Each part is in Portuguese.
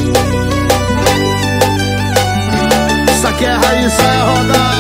Isso aqui é a raiz, é rodada.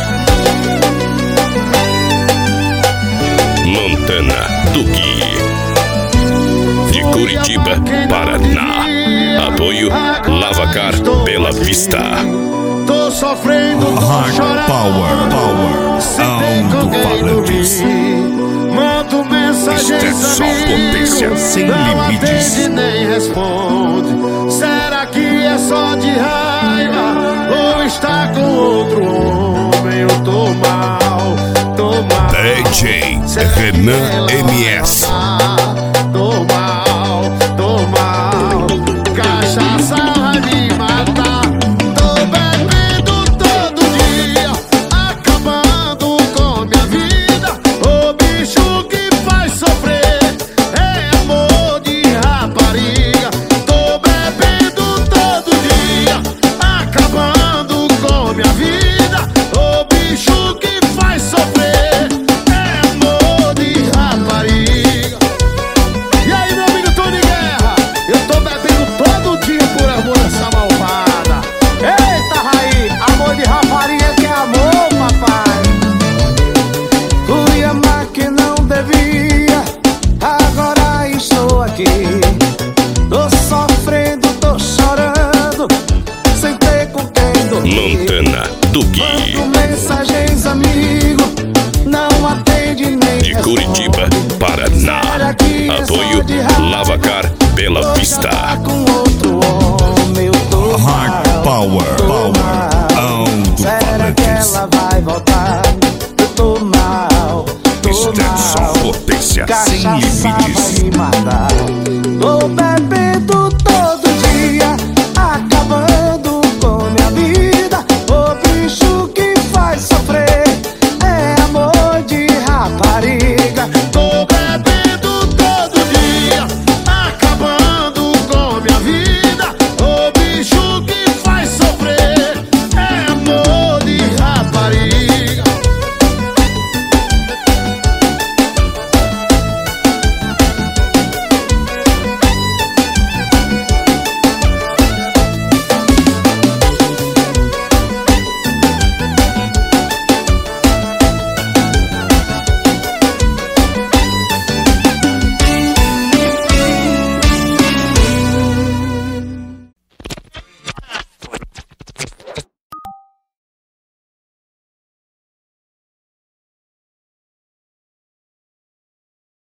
Montana Duque, de Curitiba, Paraná. Apoio Lavacar Bela Vista. Tô sofrendo, tô chorando. Power, alto-falantes. Mando mensagens, Isto é só potência sem não limites. atende nem responde. Será que é só de raiva ou está com outro homem? Eu tô mal, tô mal. DJ Renan MS. Tô mal, tô mal. Cachaça vai me matar. Tô bebendo todo dia, acabando com minha vida. O bicho que faz sofrer é amor de rapariga. Tô bebendo todo dia, acabando com minha vida. O bicho que faz sofrer é amor de rapariga. E aí, meu amigo Tony Guerra, eu tô bebendo todo dia por amor dessa malvada. Eita, Raí, amor de rapariga que é amor, papai. Fui amar que não devia, agora estou aqui. Tô sofrendo, tô chorando, sem ter com quem dormir. Montana Duque, Mando mensagens, amigo, não atende nem de Curitiba, responde. Paraná. Será que é só Apoio de raiva Lavacar Bela ou já Vista. tá com